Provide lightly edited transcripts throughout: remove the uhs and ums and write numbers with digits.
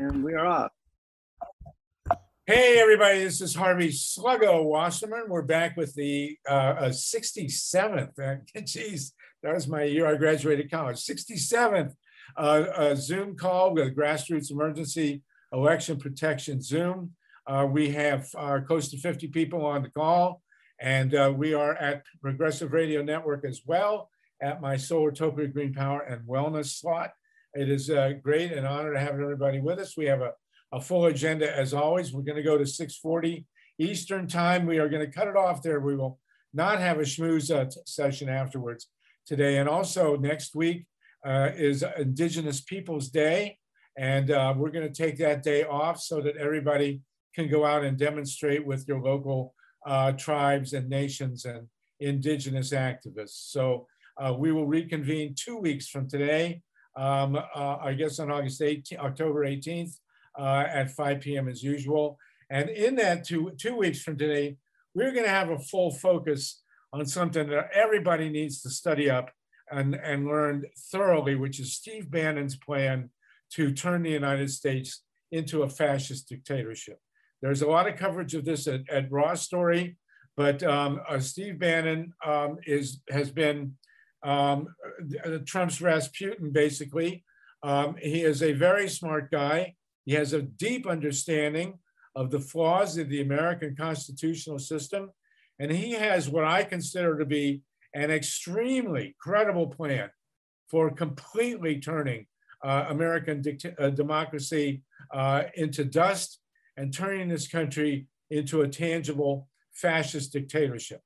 And we are off. Hey, everybody, this is Harvey Sluggo Wasserman. We're back with the 67th. Geez, that was my year I graduated college. 67th Zoom call with Grassroots Emergency Election Protection Zoom. We have close to 50 people on the call, and we are at Progressive Radio Network as well at my Solartopia Green Power and Wellness slot. It is a great and honor to have everybody with us. We have a full agenda as always. We're going to go to 6:40 Eastern time. We are going to cut it off there. We will not have a schmooze session afterwards today. And also next week is Indigenous Peoples Day. And we're going to take that day off so that everybody can go out and demonstrate with your local tribes and nations and Indigenous activists. So we will reconvene 2 weeks from today, I guess on October 18th. At 5 p.m. as usual. And in that two weeks from today, we're going to have a full focus on something that everybody needs to study up and learn thoroughly, which is Steve Bannon's plan to turn the United States into a fascist dictatorship. There's a lot of coverage of this at Raw Story, but Steve Bannon has been Trump's Rasputin, basically. He is a very smart guy. He has a deep understanding of the flaws of the American constitutional system. And he has what I consider to be an extremely credible plan for completely turning American democracy into dust and turning this country into a tangible fascist dictatorship.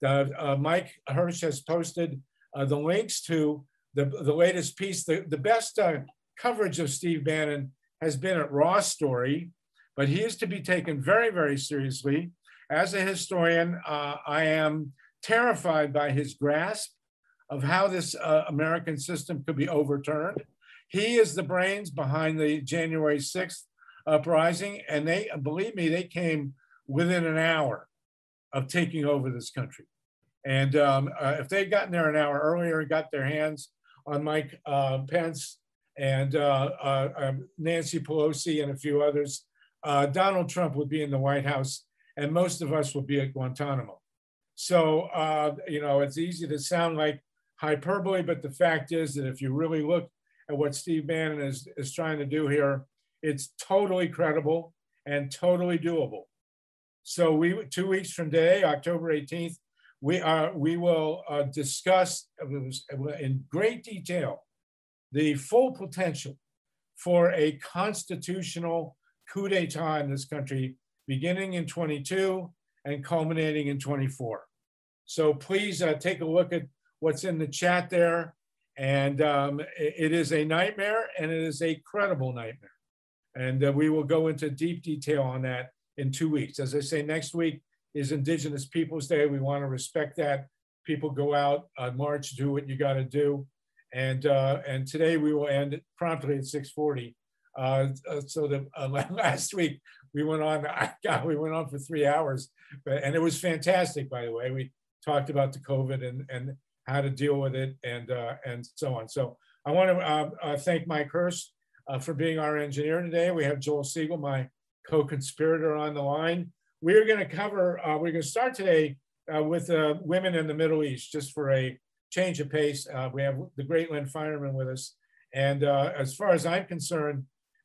Mike Hirsch has posted the links to the latest piece. The best coverage of Steve Bannon has been at Raw Story, but he is to be taken very, very seriously. As a historian, I am terrified by his grasp of how this American system could be overturned. He is the brains behind the January 6th uprising, and they, believe me, they came within an hour of taking over this country. And if they'd gotten there an hour earlier and got their hands on Mike Pence and Nancy Pelosi and a few others, Donald Trump would be in the White House and most of us would be at Guantanamo. So, it's easy to sound like hyperbole, but the fact is that if you really look at what Steve Bannon is trying to do here, it's totally credible and totally doable. So 2 weeks from today, October 18th, we will discuss in great detail the full potential for a constitutional coup d'etat in this country, beginning in 22 and culminating in 24. So please take a look at what's in the chat there. And it is a nightmare, and it is a credible nightmare. And we will go into deep detail on that in 2 weeks. As I say, next week is Indigenous Peoples Day. We want to respect that. People go out, march, do what you got to do. And today we will end promptly at 6:40. So that last week we went on for 3 hours, and it was fantastic. By the way, we talked about the COVID and how to deal with it and so on. So I want to thank Mike Hirsch for being our engineer today. We have Joel Siegel, my co-conspirator, on the line. We're going to cover. We're going to start today with women in the Middle East, just for a change of pace. We have the great Lynn Finerman with us. And as far as I'm concerned,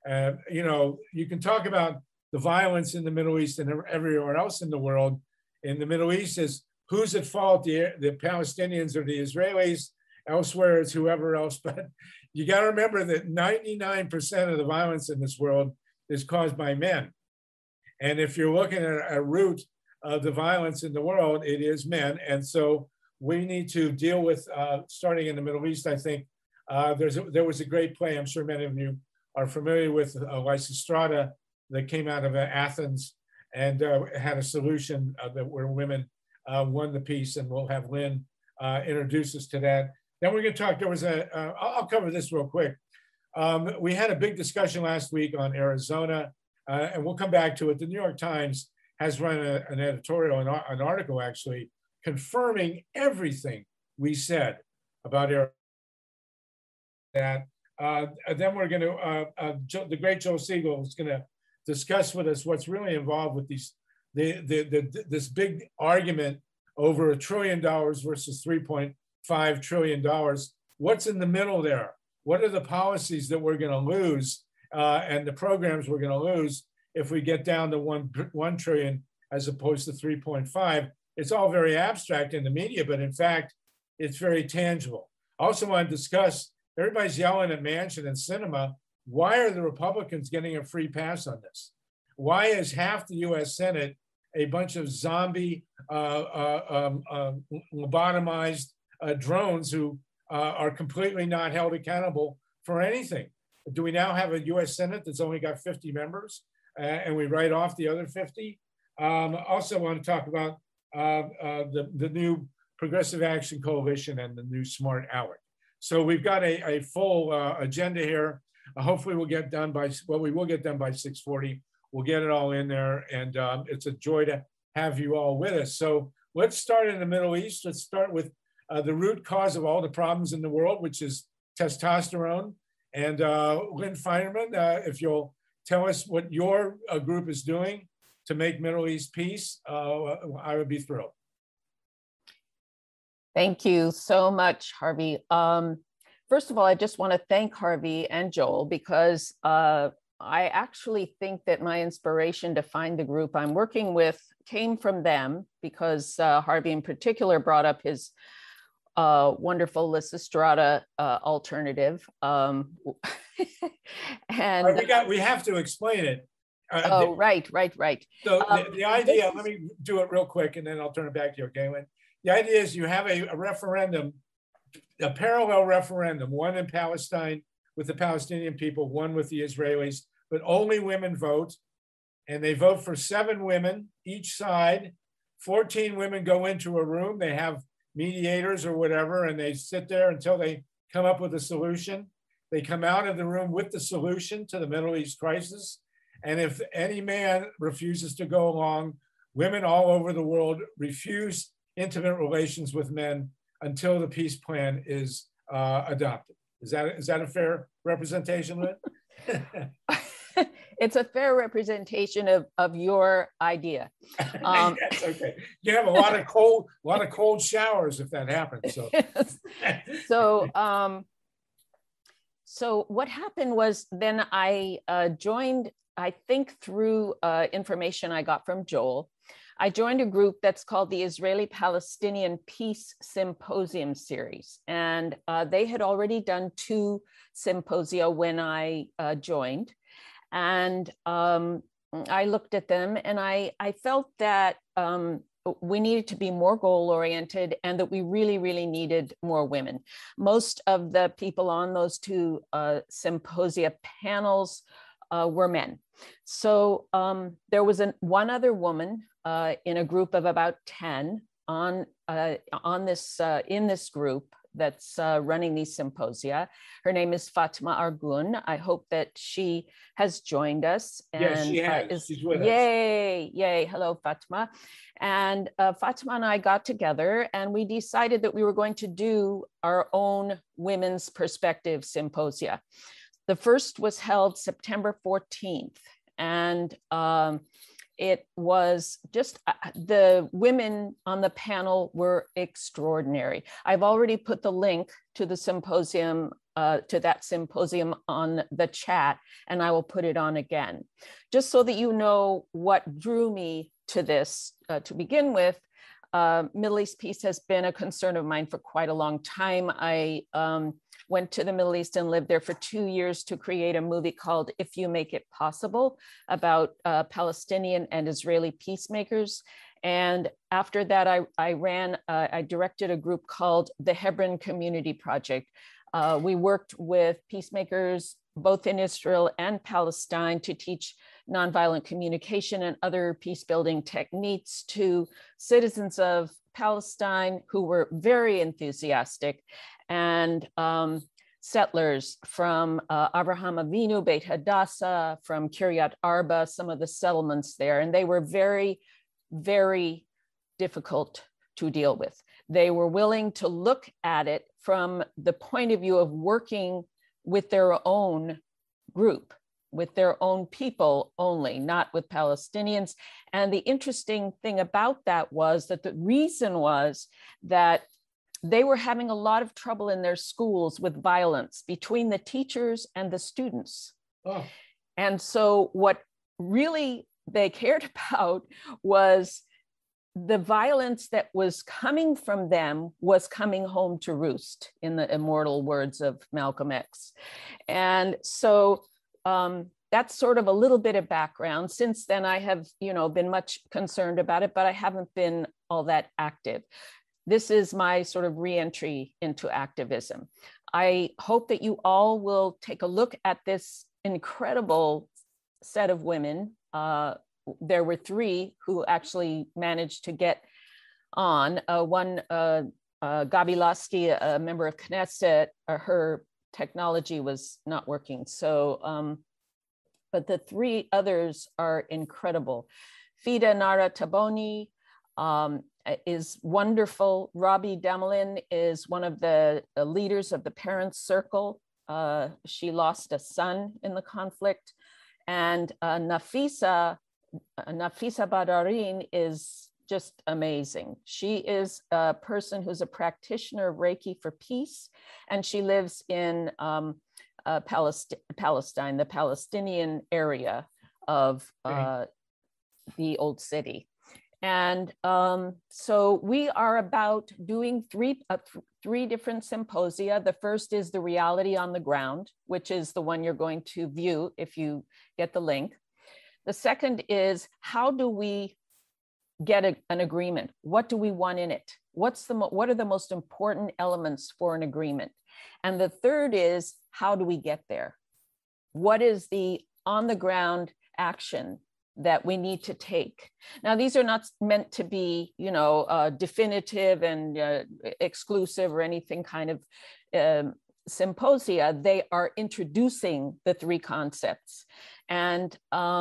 you can talk about the violence in the Middle East and everywhere else in the world. In the Middle East is who's at fault, the Palestinians or the Israelis. Elsewhere it's whoever else. But you got to remember that 99% of the violence in this world is caused by men. And if you're looking at a root of the violence in the world, it is men. And so we need to deal with, starting in the Middle East, I think, there was a great play, I'm sure many of you are familiar with, Lysistrata, that came out of Athens and had a solution where women won the peace, and we'll have Lynn introduce us to that. Then we're going to talk, I'll cover this real quick. We had a big discussion last week on Arizona, and we'll come back to it. The New York Times has run an editorial, an article actually, confirming everything we said about Arizona, that Then we're going to, the great Joel Siegel is going to discuss with us what's really involved with this big argument over $1 trillion versus $3.5 trillion. What's in the middle there? What are the policies that we're going to lose and the programs we're going to lose if we get down to 1 trillion as opposed to 3.5? It's all very abstract in the media, but in fact, it's very tangible. I also want to discuss, everybody's yelling at Manchin and Sinema. Why are the Republicans getting a free pass on this? Why is half the US Senate a bunch of zombie lobotomized drones who are completely not held accountable for anything? Do we now have a US Senate that's only got 50 members and we write off the other 50? Also want to talk about the new Progressive Action Coalition and the new Smart Aleck. So we've got a full agenda here. Hopefully we'll get done by, well, we will get done by 6:40. We'll get it all in there, and it's a joy to have you all with us. So let's start in the Middle East. Let's start with the root cause of all the problems in the world, which is testosterone. And Lynn Feinerman, if you'll tell us what your group is doing to make Middle East peace, I would be thrilled. Thank you so much, Harvey. First of all, I just want to thank Harvey and Joel because I actually think that my inspiration to find the group I'm working with came from them, because Harvey in particular brought up his wonderful Lysistrata alternative. And we have to explain it. Right. So the idea, let me do it real quick and then I'll turn it back to you, okay, Lynn? The idea is you have a referendum, a parallel referendum, one in Palestine with the Palestinian people, one with the Israelis, but only women vote. And they vote for 7 women each side. 14 women go into a room. They have mediators or whatever, and they sit there until they come up with a solution. They come out of the room with the solution to the Middle East crisis. And if any man refuses to go along, women all over the world refuse intimate relations with men until the peace plan is adopted. Is that a fair representation, Lynn? It's a fair representation of your idea. Yes, okay. You have a lot of cold showers if that happens. So, so what happened was then I joined, I think through information I got from Joel, I joined a group that's called the Israeli-Palestinian Peace Symposium Series. And they had already done 2 symposia when I joined. And I looked at them and I felt that we needed to be more goal-oriented and that we really, really needed more women. Most of the people on those 2 symposia panels were men. So there was one other woman in a group of about 10 in this group that's running these symposia. Her name is Fatma Argun. I hope that she has joined us. And, yes, she has. She's with us. Yay. Hello, Fatma. And Fatma and I got together and we decided that we were going to do our own women's perspective symposia. The first was held September 14th. And it was just, the women on the panel were extraordinary. I've already put the link to the symposium, to that symposium on the chat, and I will put it on again. Just so that you know what drew me to this to begin with, Middle East peace has been a concern of mine for quite a long time. I went to the Middle East and lived there for 2 years to create a movie called If You Make It Possible about Palestinian and Israeli peacemakers. And after that, I directed a group called the Hebron Community Project. We worked with peacemakers both in Israel and Palestine to teach nonviolent communication and other peace building techniques to citizens of Palestine who were very enthusiastic, and settlers from Avraham Avinu, Beit Hadassah, from Kiryat Arba, some of the settlements there. And they were very, very difficult to deal with. They were willing to look at it from the point of view of working with their own group, with their own people only, not with Palestinians. And the interesting thing about that was that the reason was that they were having a lot of trouble in their schools with violence between the teachers and the students. Oh. And so what really they cared about was the violence that was coming from them was coming home to roost, in the immortal words of Malcolm X. And so that's sort of a little bit of background. Since then, I have, been much concerned about it, but I haven't been all that active. This is my sort of reentry into activism. I hope that you all will take a look at this incredible set of women. There were 3 who actually managed to get on. One, Gabi Lasky, a member of Knesset, her technology was not working. So, but the 3 others are incredible. Fida Nara Taboni is wonderful. Robbie Damelin is one of the leaders of the Parents Circle. She lost a son in the conflict. And Nafisa Badarin is just amazing. She is a person who's a practitioner of Reiki for peace, and she lives in Palestine, the Palestinian area of the old city. And so we are about doing three different symposia. The first is the reality on the ground, which is the one you're going to view if you get the link. The second is, how do we get an agreement? What do we want in it? What are the most important elements for an agreement? And the third is, how do we get there? What is the on the ground action that we need to take? Now, these are not meant to be, definitive and exclusive or anything kind of symposia. They are introducing the 3 concepts. And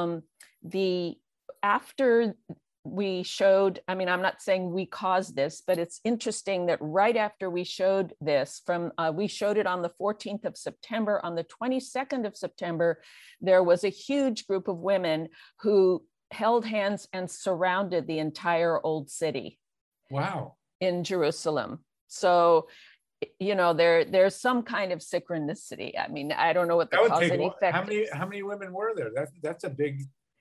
after we showed, I'm not saying we caused this, but it's interesting that right after we showed this, we showed it on the 14th of September, on the 22nd of September, there was a huge group of women who held hands and surrounded the entire old city. Wow. In Jerusalem. So, there's some kind of synchronicity. I don't know what the cause and effect is. How many women were there? That's a big.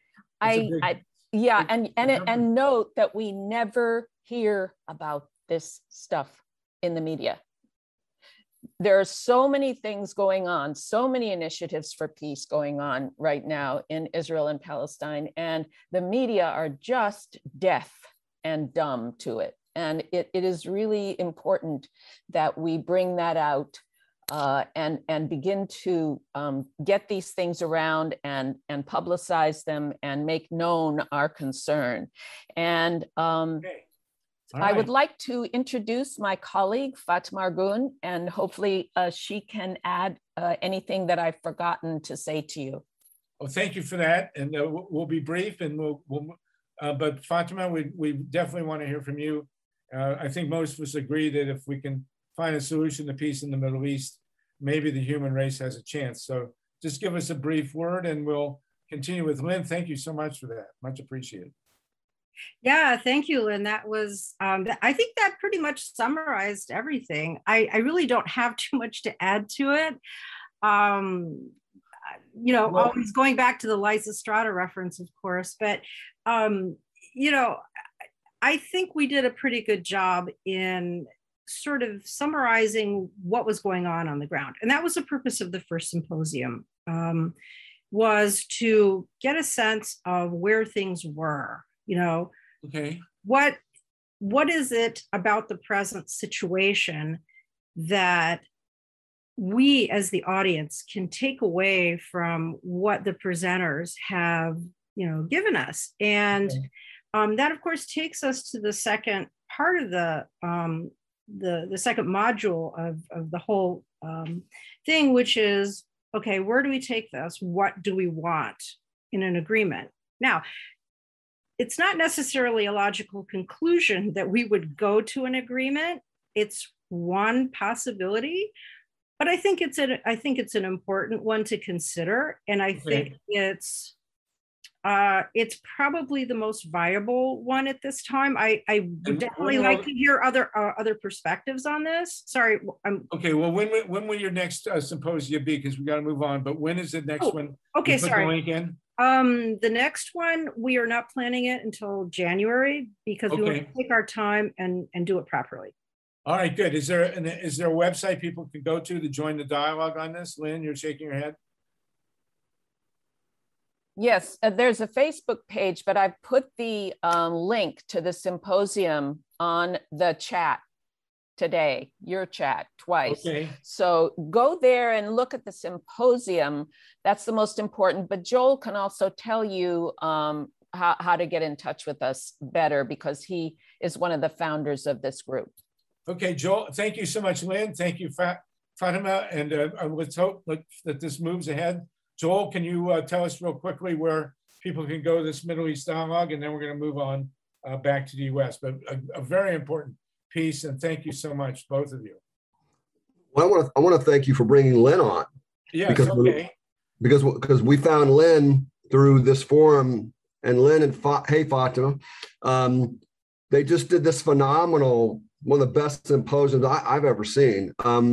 Yeah, and note that we never hear about this stuff in the media. There are so many things going on, so many initiatives for peace going on right now in Israel and Palestine, and the media are just deaf and dumb to it. And it is really important that we bring that out and begin to get these things around and publicize them and make known our concern. And I would like to introduce my colleague, Fatma Argun, and hopefully she can add anything that I've forgotten to say to you. Well, thank you for that. And we'll be brief, and but Fatma, we definitely want to hear from you. I think most of us agree that if we can find a solution to peace in the Middle East, maybe the human race has a chance. So just give us a brief word and we'll continue with Lynn. Thank you so much for that. Much appreciated. Yeah, thank you, Lynn. That was, I think that pretty much summarized everything. I really don't have too much to add to it. Always going back to the Lysistrata reference, of course, but, I think we did a pretty good job in sort of summarizing what was going on the ground. And that was the purpose of the first symposium, was to get a sense of where things were, Okay. What is it about the present situation that we as the audience can take away from what the presenters have, given us? And that, of course, takes us to the second part of the second module of the whole thing, which is, okay, where do we take this? What do we want in an agreement? Now, it's not necessarily a logical conclusion that we would go to an agreement. It's one possibility, but I think it's an important one to consider, and I think it's probably the most viable one at this time. I would definitely like to hear other perspectives on this. Sorry. Okay. Well, when will your next symposium be? Because we got to move on. But when is the next one? Okay. Sorry. The link in? The next one, we are not planning it until January because we want to take our time and do it properly. All right, good. Is there a website people can go to join the dialogue on this? Lynn, you're shaking your head. Yes, there's a Facebook page, but I put the link to the symposium on the chat today, your chat twice. Okay. So go there and look at the symposium. That's the most important. But Joel can also tell you how to get in touch with us better because he is one of the founders of this group. Okay, Joel, thank you so much, Lynn. Thank you, Fatima. And let's hope that this moves ahead. Joel, can you tell us real quickly where people can go to this Middle East dialogue, and then we're going to move on back to the U.S. But a very important piece, and thank you so much, both of you. Well, I want to thank you for bringing Lynn on. Yes, because we found Lynn through this forum, and Lynn and Fatima, they just did this phenomenal, one of the best symposiums I've ever seen.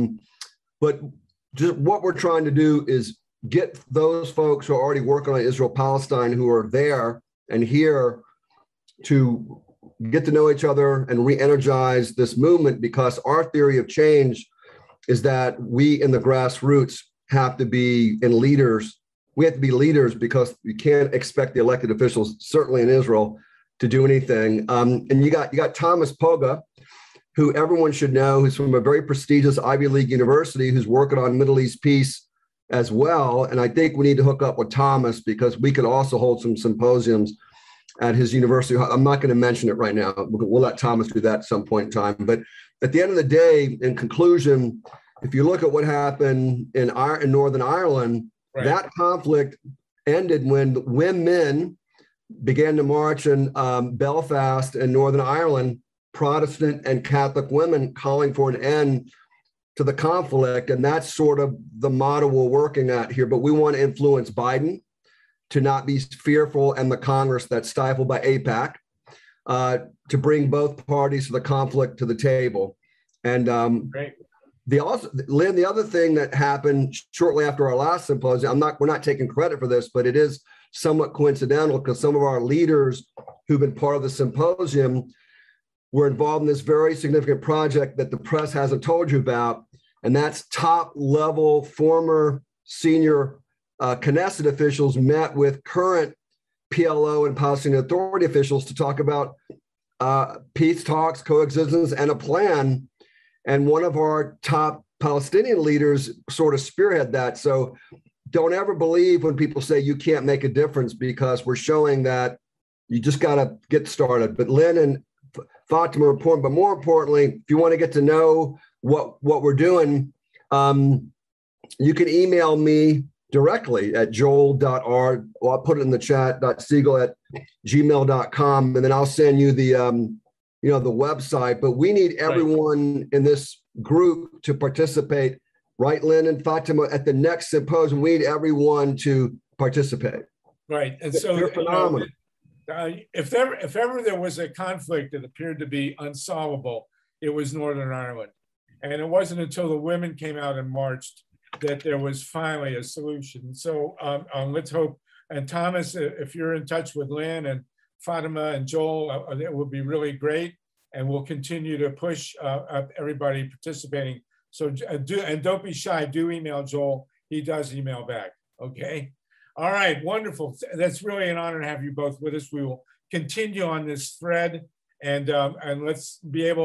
But just what we're trying to do is get those folks who are already working on Israel-Palestine, who are there and here, to get to know each other and re-energize this movement, because our theory of change is that we in the grassroots have to be leaders. We have to be leaders because you can't expect the elected officials, certainly in Israel, to do anything. And you got Thomas Poga, who everyone should know, who's from a very prestigious Ivy League university, who's working on Middle East peace as well. And I think we need to hook up with Thomas because we could also hold some symposiums at his university. I'm not going to mention it right now. We'll let Thomas do that at some point in time. But at the end of the day, in conclusion, if you look at what happened in Northern Ireland, right, that conflict ended when women began to march in Belfast and Northern Ireland, Protestant and Catholic women calling for an end to the conflict. And that's sort of the model we're working at here. But we want to influence Biden to not be fearful, and the Congress that's stifled by AIPAC, to bring both parties to the conflict to the table. And Great. Lynn, the other thing that happened shortly after our last symposium, we're not taking credit for this, but it is somewhat coincidental because some of our leaders who've been part of the symposium were involved in this very significant project that the press hasn't told you about, and that's top-level former senior Knesset officials met with current PLO and Palestinian Authority officials to talk about peace talks, coexistence, and a plan. And one of our top Palestinian leaders sort of spearhead that. So don't ever believe when people say you can't make a difference, because we're showing that you just got to get started. But Lynn and Fatima are important, but more importantly, if you want to get to know what we're doing, you can email me directly at joel.r, or I'll put it in the chat, .siegel@gmail.com, and then I'll send you the website. But we need everyone in this group to participate, right, Lynn and Fatima? At the next symposium, we need everyone to participate. Right, and so they're phenomenal. If ever there was a conflict that appeared to be unsolvable, it was Northern Ireland. And it wasn't until the women came out and marched that there was finally a solution. So let's hope. And Thomas, if you're in touch with Lynn and Fatima and Joel, it would be really great. And we'll continue to push everybody participating. So don't be shy, do email Joel. He does email back, okay? All right, wonderful. That's really an honor to have you both with us. We will continue on this thread, and let's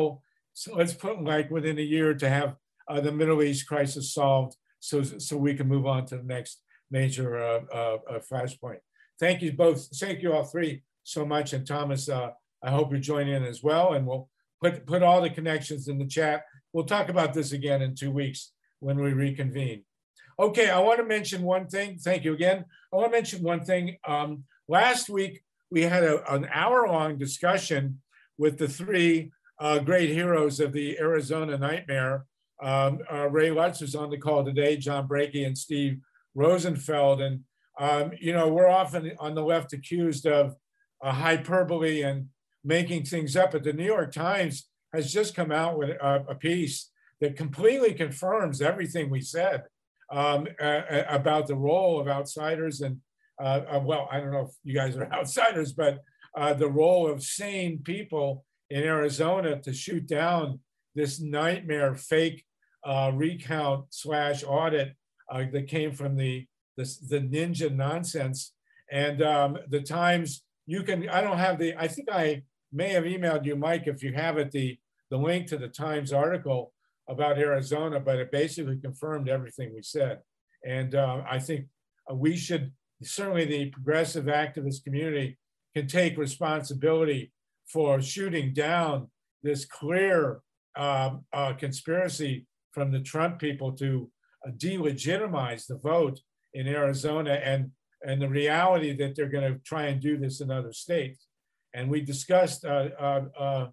put like within a year to have the Middle East crisis solved, so we can move on to the next major flashpoint. Thank you both. Thank you all three so much. And Thomas, I hope you join in as well. And we'll put all the connections in the chat. We'll talk about this again in 2 weeks when we reconvene. Okay, I want to mention one thing. Thank you again. I want to mention one thing. Last week, we had an hour-long discussion with the three great heroes of the Arizona Nightmare, Ray Lutz, who's on the call today, John Brakey and Steve Rosenfeld. And, we're often on the left accused of hyperbole and making things up, but the New York Times has just come out with a piece that completely confirms everything we said about the role of outsiders and, well, I don't know if you guys are outsiders, but the role of sane people in Arizona to shoot down this nightmare fake recount / audit that came from the ninja nonsense. And the Times, I think I may have emailed you, Mike, if you have it, the link to the Times article about Arizona, but it basically confirmed everything we said. And I think we should, certainly the progressive activist community can take responsibility for shooting down this clear conspiracy from the Trump people to delegitimize the vote in Arizona and the reality that they're going to try and do this in other states. And we discussed the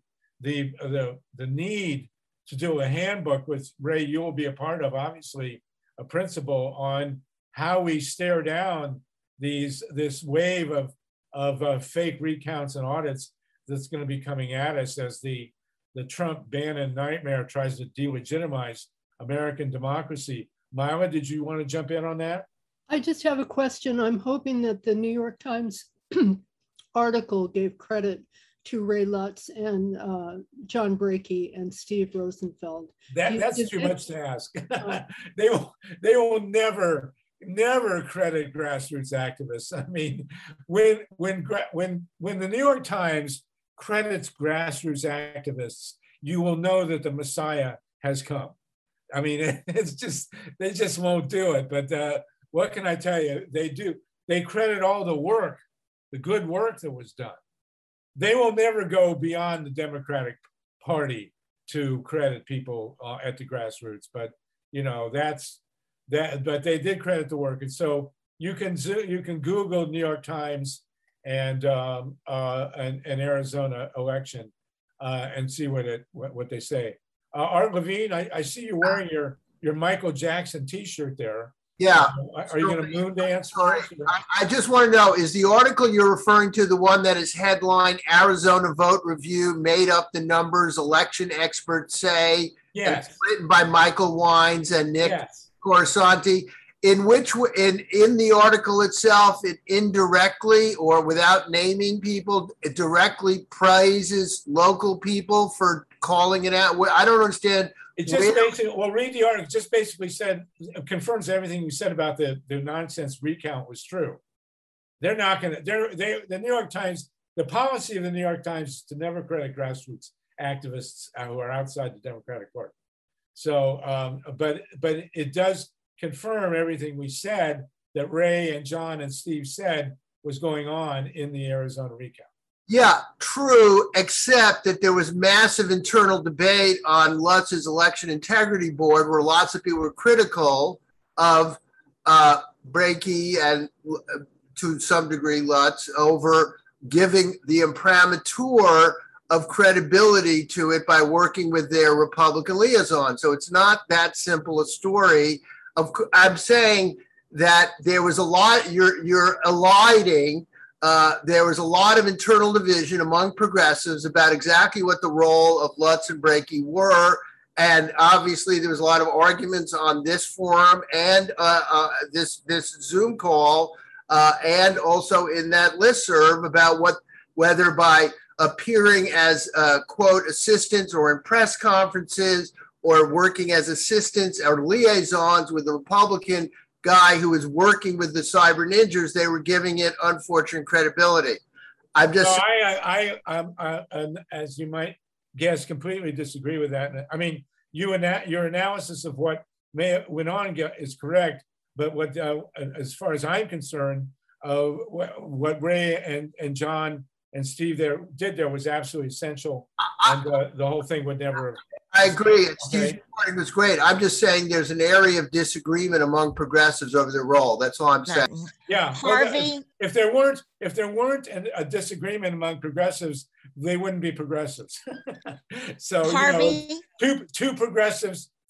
need to do a handbook, which Ray, you will be a part of, obviously, a principle on how we stare down this wave of fake recounts and audits that's going to be coming at us as the Trump-Bannon nightmare tries to delegitimize American democracy. Myla, did you want to jump in on that? I just have a question. I'm hoping that the New York Times article gave credit to Ray Lutz and John Brakey and Steve Rosenfeld. That's too much to ask. They will never credit grassroots activists. I mean, when the New York Times credits grassroots activists, you will know that the Messiah has come. I mean, they just won't do it. But what can I tell you? They do. They credit all the work, the good work that was done. They will never go beyond the Democratic Party to credit people at the grassroots. But that's that. But they did credit the work, and so you can Google New York Times and Arizona election and see what they say. Art Levine, I see you wearing your Michael Jackson T-shirt there. Yeah. Are you going to moon dance for us? I just want to know, is the article you're referring to the one that is headline Arizona Vote Review made up the numbers election experts say? Yes. It's written by Michael Wines and Nick Corsanti. In the article itself, it indirectly or without naming people, it directly praises local people for calling it out. I don't understand. It just basically, read the article. Just basically confirms everything you said about the nonsense recount was true. They're not going to. The New York Times. The policy of the New York Times is to never credit grassroots activists who are outside the Democratic Party. So, but it does confirm everything we said that Ray and John and Steve said was going on in the Arizona recount. Yeah, true, except that there was massive internal debate on Lutz's election integrity board where lots of people were critical of Brakey and to some degree Lutz over giving the imprimatur of credibility to it by working with their Republican liaison. So it's not that simple a story. I'm saying that there was a lot, you're eliding. There was a lot of internal division among progressives about exactly what the role of Lutz and Brakey were. And obviously there was a lot of arguments on this forum and this Zoom call and also in that listserv about whether by appearing as quote assistants or in press conferences or working as assistants or liaisons with the Republican guy who was working with the cyber ninjas, they were giving it unfortunate credibility. I'm just. As you might guess, completely disagree with that. I mean, your analysis of what went on is correct, but what, as far as I'm concerned, what Ray and John and Steve did there was absolutely essential, and the whole thing would never. I agree. Steve's reporting was great. I'm just saying there's an area of disagreement among progressives over their role. That's all I'm saying. Yeah, Harvey. If there weren't a disagreement among progressives, they wouldn't be progressives. So Harvey. Two progressives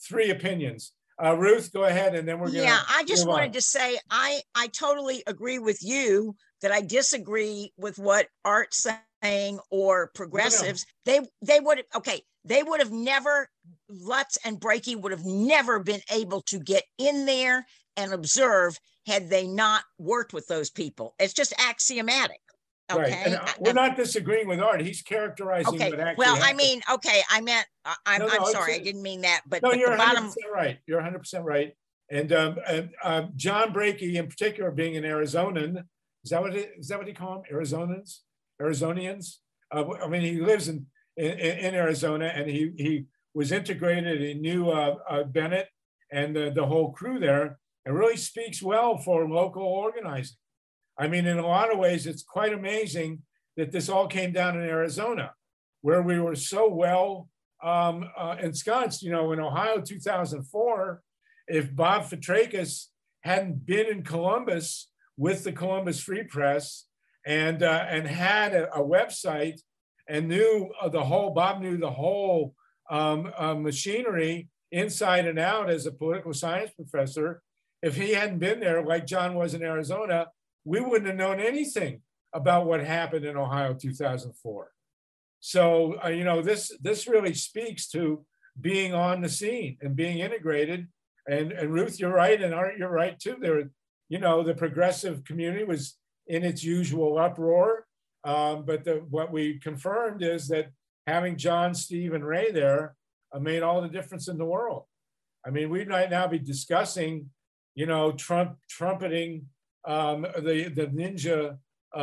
three opinions. Ruth, go ahead, and then we're going to. Yeah, I just wanted to say I totally agree with you that I disagree with what Art's saying or progressives. No. They would have never, Lutz and Brakey would have never been able to get in there and observe had they not worked with those people. It's just axiomatic. Okay. Right. And we're not disagreeing with Art. He's characterizing what actually well, happened. I mean, okay, I meant, I'm sorry, I didn't mean that, but no, you're the 100% bottom... right. You're 100% right. And John Brakey, in particular, being an Arizonan, is that what he call them? Arizonians? I mean, he lives in Arizona, and he was integrated. He knew Bennett and the whole crew there. It really speaks well for local organizing. I mean, in a lot of ways, it's quite amazing that this all came down in Arizona, where we were so well ensconced. You know, in Ohio 2004, if Bob Fitrakis hadn't been in Columbus with the Columbus Free Press and had a website and knew Bob knew the whole machinery inside and out as a political science professor. If he hadn't been there, like John was in Arizona, we wouldn't have known anything about what happened in Ohio 2004. So, you know, this really speaks to being on the scene and being integrated. And Ruth, you're right, and Art, you're right too. There, you know, the progressive community was in its usual uproar, but what we confirmed is that having John, Steve, and Ray there made all the difference in the world. I mean, we might now be discussing, you know, trumpeting the ninja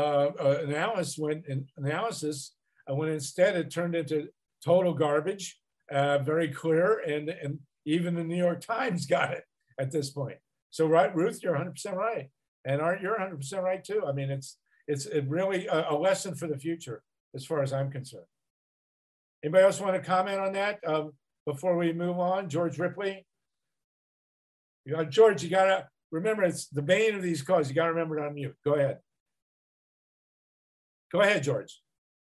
analysis when instead it turned into total garbage, very clear, and even the New York Times got it at this point. So, right, Ruth, you're 100% right, and Art, you're 100% right too. I mean, it's really a lesson for the future as far as I'm concerned. Anybody else want to comment on that before we move on? George Ripley. George, you gotta remember, it's the bane of these calls. You gotta remember to unmute. Go ahead. Go ahead, George.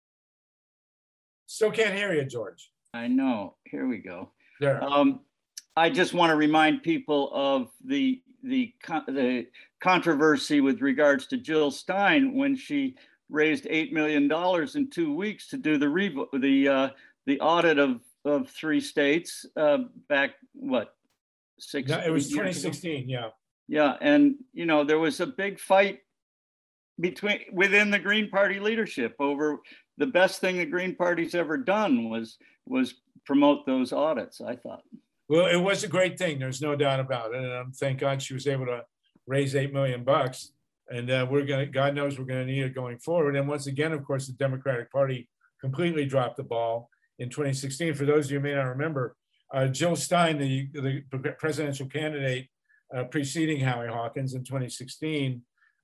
Still can't hear you, George. I know. Here we go. There. I just want to remind people of the controversy with regards to Jill Stein when she raised $8 million in 2 weeks to do the audit of 3 states back, what, 6 No, it was 2016, yeah. Yeah, and you know, there was a big fight within the Green Party leadership over the best thing the Green Party's ever done was promote those audits, I thought. Well, it was a great thing. There's no doubt about it. And thank God she was able to raise $8 million. And God knows we're going to need it going forward. And once again, of course, the Democratic Party completely dropped the ball in 2016. For those of you who may not remember, Jill Stein, the presidential candidate preceding Howie Hawkins in 2016,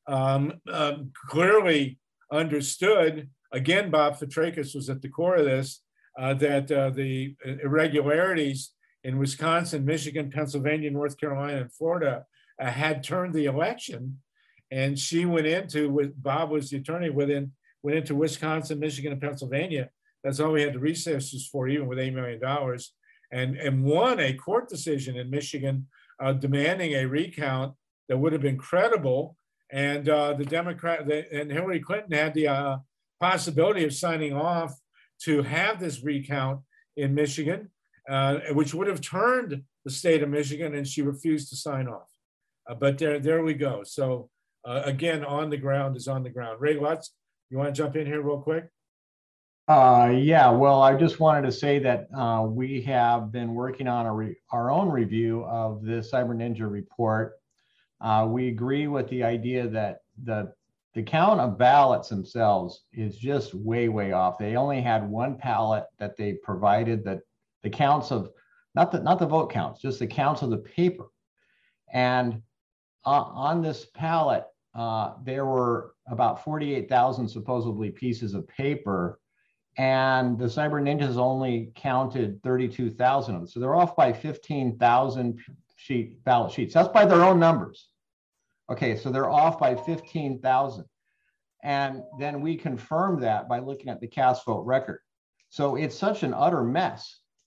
clearly understood, again, Bob Fitrakis was at the core of this, that the irregularities in Wisconsin, Michigan, Pennsylvania, North Carolina, and Florida had turned the election. And she went into, Bob was the attorney, went into Wisconsin, Michigan, and Pennsylvania. That's all we had the resources for, even with $8 million. And won a court decision in Michigan demanding a recount that would have been credible. And and Hillary Clinton had the possibility of signing off to have this recount in Michigan, which would have turned the state of Michigan, and she refused to sign off. But there we go. So again, on the ground is on the ground. Ray Lutz, you want to jump in here real quick? Yeah, well, I just wanted to say that we have been working on our own review of the Cyber Ninja report. We agree with the idea that the count of ballots themselves is just way off. They only had one ballot that they provided, that the counts of, not the vote counts, just the counts of the paper. And on this ballot, there were about 48,000 supposedly pieces of paper, and the Cyber Ninjas only counted 32,000 of them. So they're off by 15,000 ballot sheets. That's by their own numbers. Okay, so they're off by 15,000. And then we confirmed that by looking at the cast vote record. So it's such an utter mess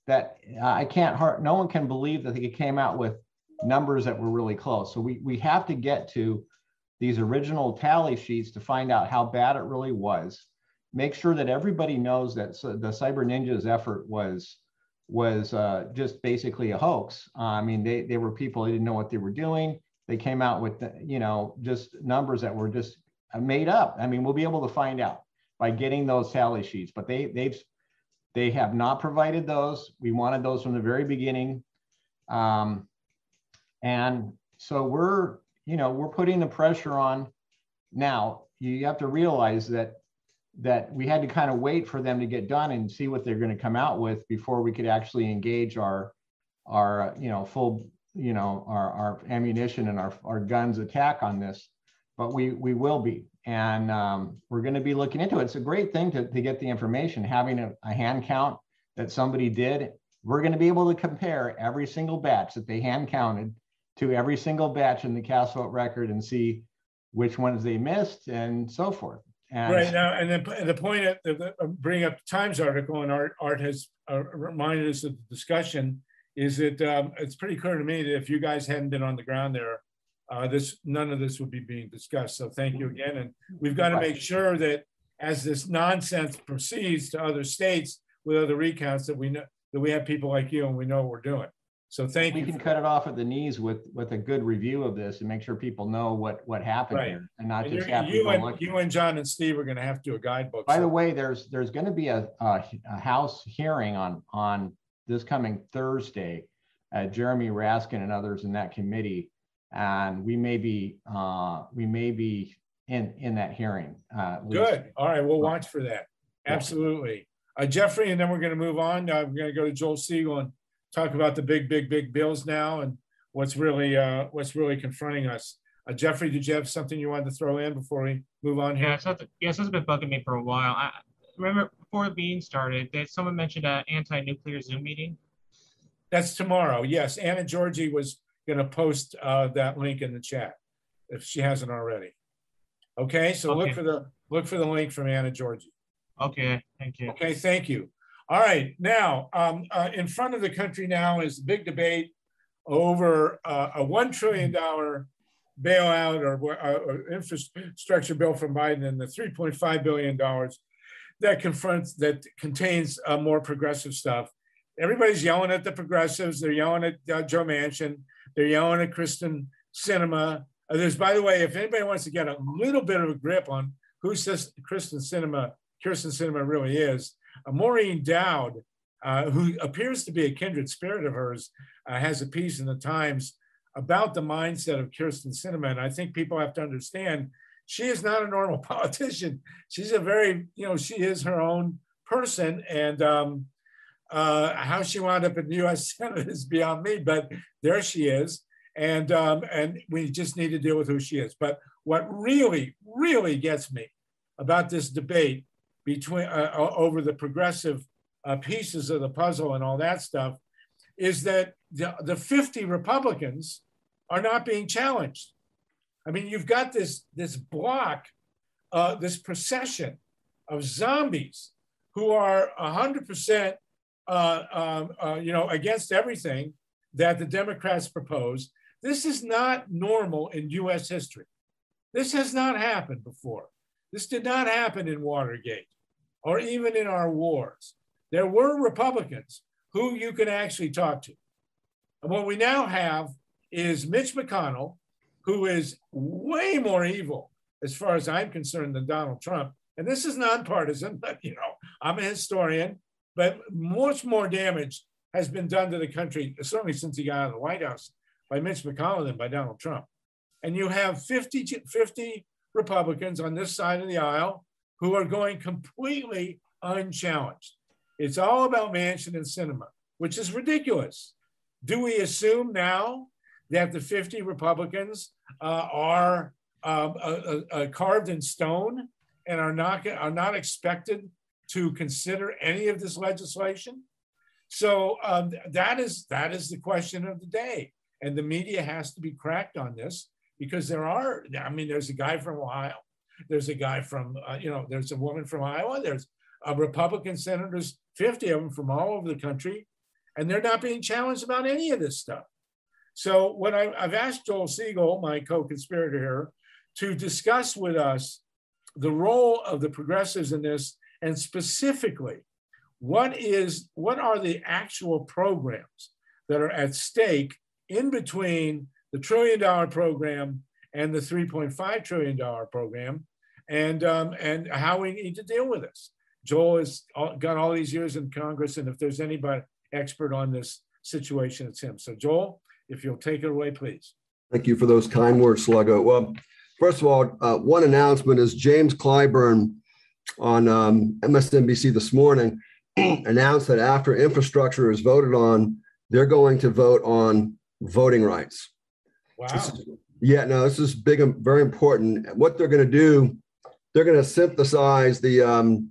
that no one can believe that they came out with numbers that were really close. So we have to get to these original tally sheets to find out how bad it really was. Make sure that everybody knows that the Cyber Ninjas effort was just basically a hoax. I mean, they were people who didn't know what they were doing. They came out with, just numbers that were just made up. I mean, we'll be able to find out by getting those tally sheets, but they have not provided those. We wanted those from the very beginning. And so we're putting the pressure on now. You have to realize that we had to kind of wait for them to get done and see what they're going to come out with before we could actually engage our full, our ammunition and our guns attack on this. But we will be, and we're going to be looking into it. It's a great thing to get the information, having a hand count that somebody did. We're going to be able to compare every single batch that they hand counted to every single batch in the CastVote record and see which ones they missed and so forth. And right now, and then the point of bringing up the Times article, and Art has reminded us of the discussion, is that it's pretty clear to me that if you guys hadn't been on the ground there, none of this would be being discussed. So thank you again. And we've got to make sure that as this nonsense proceeds to other states with other recounts, that we know that we have people like you and we know what we're doing. So thank you. We can cut it off at the knees with a good review of this and make sure people know what happened here, and not just have you and John and Steve are going to have to do a guidebook. By the way, there's going to be a House hearing on this coming Thursday. Jeremy Raskin and others in that committee, and we may be in that hearing. Good. All right, we'll watch for that. Absolutely. Jeffrey, and then we're going to move on. We're going to go to Joel Siegel and talk about the big bills now and what's really confronting us. Jeffrey, did you have something you wanted to throw in before we move on here? Yeah, so it's been bugging me for a while. I remember before the meeting started, someone mentioned an anti-nuclear Zoom meeting. That's tomorrow. Yes, Anna Georgie was going to post that link in the chat if she hasn't already. Okay, so look for the link from Anna Georgie. Okay, thank you. Okay, thank you. All right, now in front of the country now is the big debate over a $1 trillion bailout or infrastructure bill from Biden and the $3.5 billion that contains more progressive stuff. Everybody's yelling at the progressives. They're yelling at Joe Manchin. They're yelling at Kristen Sinema. By the way, if anybody wants to get a little bit of a grip on who Kristen Sinema really is, Maureen Dowd, who appears to be a kindred spirit of hers, has a piece in the Times about the mindset of Kirsten Sinema. And I think people have to understand she is not a normal politician. She's she is her own person. And how she wound up in the U.S. Senate is beyond me, but there she is. And we just need to deal with who she is. But what really, really gets me about this debate between over the progressive pieces of the puzzle and all that stuff is that the 50 Republicans are not being challenged. I mean, you've got this block, this procession of zombies who are 100% against everything that the Democrats propose. This is not normal in U.S. history. This has not happened before. This did not happen in Watergate or even in our wars. There were Republicans who you can actually talk to. And what we now have is Mitch McConnell, who is way more evil, as far as I'm concerned, than Donald Trump. And this is nonpartisan, but I'm a historian, but much more damage has been done to the country, certainly since he got out of the White House, by Mitch McConnell than by Donald Trump. And you have 50 Republicans on this side of the aisle who are going completely unchallenged. It's all about Manchin and Sinema, which is ridiculous. Do we assume now that the 50 Republicans are carved in stone and are not expected to consider any of this legislation? So that is the question of the day. And the media has to be cracked on this because there's a guy from Ohio. There's a guy from, there's a woman from Iowa. There's Republican senators, 50 of them from all over the country. and they're not being challenged about any of this stuff. So what I've asked Joel Siegel, my co-conspirator here, to discuss with us the role of the progressives in this, and specifically, what are the actual programs that are at stake in between the $1 trillion program and the $3.5 trillion program, and how we need to deal with this. Joel has got all these years in Congress, and if there's anybody expert on this situation, it's him. So Joel, if you'll take it away, please. Thank you for those kind words, Sluggo. Well, first of all, one announcement is James Clyburn on MSNBC this morning announced that after infrastructure is voted on, they're going to vote on voting rights. Wow. This is big and very important. What they're going to do, they're going to synthesize the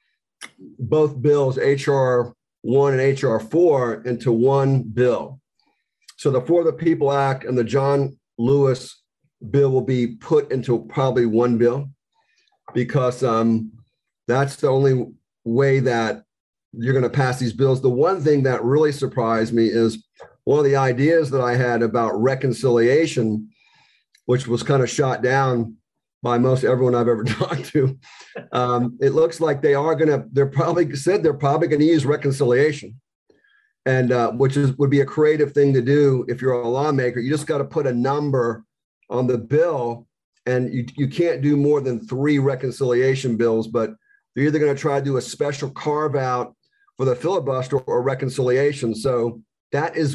both bills, HR 1 and HR 4, into one bill. So the For the People Act and the John Lewis bill will be put into probably one bill, because that's the only way that you're going to pass these bills. The one thing that really surprised me is one of the ideas that I had about reconciliation, which was kind of shot down by most everyone I've ever talked to. It looks like they're probably going to use reconciliation, and which would be a creative thing to do if you're a lawmaker. You just got to put a number on the bill, and you can't do more than 3 reconciliation bills, but they're either going to try to do a special carve out for the filibuster or reconciliation. So that's